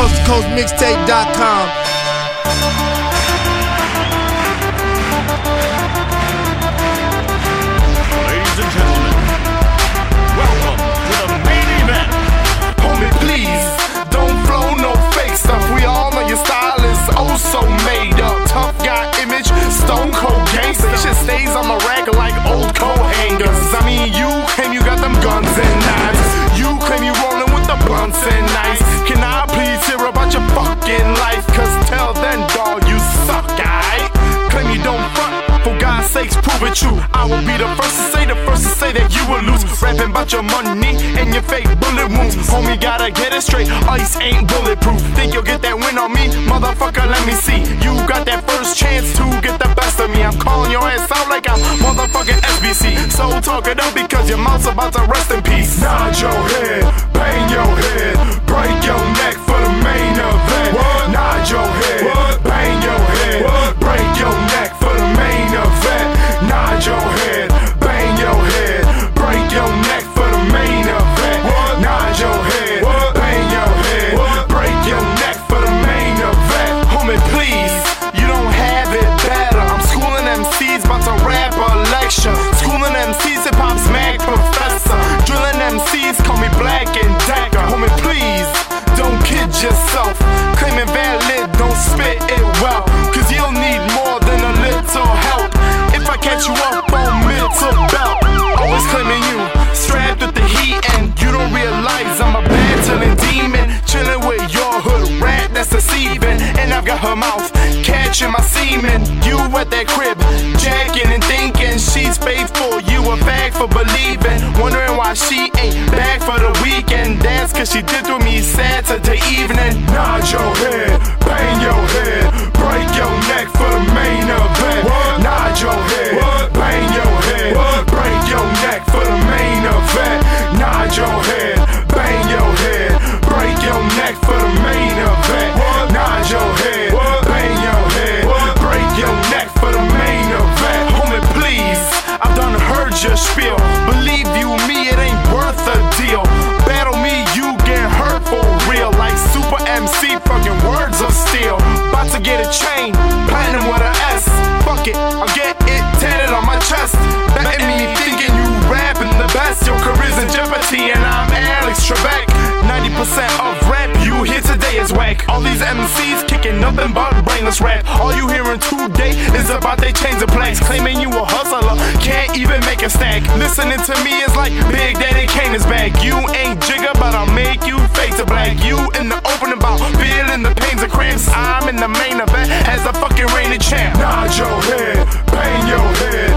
CoastToCoastMixtape.com. Ladies and gentlemen, welcome to the main event. Homie, please, don't flow no fake stuff. We all know your style is oh so made up. Tough guy image, stone cold gangster. Shit stays on my rack like old coat hangers. I mean, you claim you got them guns and knives. You claim you rolling with the blunts and knives. Can I please hear about your fucking life? Cause till then, dog, you suck, aight? Claim you don't front, for God's sakes, prove it true. I will be the first to say that you will lose. Rapping about your money and your fake bullet wounds. Homie, gotta get it straight, ice ain't bulletproof. Think you'll get that win on me? Motherfucker, let me see. You got that first chance to get the best of me. I'm calling your ass out like I'm motherfucking SBC. So talk it up because your mouth's about to rest in peace. Nod your head, bang your head, break your neck for the main event. What? Nod your head, what? Bang your head, what? Break your neck for the main event. Nod your head, bang your head, break your neck for the main event. What? Nod your head, what? Bang your head, what? Break your neck for the main event. Homie, please, you don't have it better. I'm schooling MCs, about to rap a lecture. Schooling MCs, hip-hop's mag professor. Drilling MCs, call me Black and Decker. Homie, please, don't kid yourself. Claiming valid, don't spit it well. Cause you'll need more than a little help. If I catch you up on mental belt, always claiming you strapped with the heat, and you don't realize I'm a battling demon. Chilling with your hood rat that's deceiving, and I've got her mouth catching my semen. You at that crib, jacking and thinking she's faithful. You a fag for believing, wondering why she ain't back for the weekend. That's cause she did with me Saturday evening. Nod your head, bang your head, break your neck for the main event. What? Nod your head, what? Bang your head, what? Break your neck for the main event. Nod your head, bang your head, break your neck for the main event. What? Nod your head, what? Bang your head, what? Break your neck for the main event. Homie, please, I've done heard your spiel. Believe you me, it ain't worth a deal. Battle me, you get hurt for real. Like Super MC, fucking words of steel. About to get a chain, platinum with a S. Fuck it, I'll get it tatted on my chest. Betting me thinking you rapping the best. Your career's in jeopardy and I'm Alex Trebek. 90% of rap you hear today is whack. All these MCs kicking nothing but brainless rap. All you hearing today is about they change the plays. Claiming you a hustler, can't even make a stack. Listening to me is like Big Daddy Kane is back. You ain't Jigga, but I'll make you fade to black. You in the open about feeling the pains and cramps. I'm in the main event as a fucking reigning champ. Nod your head, bang your head,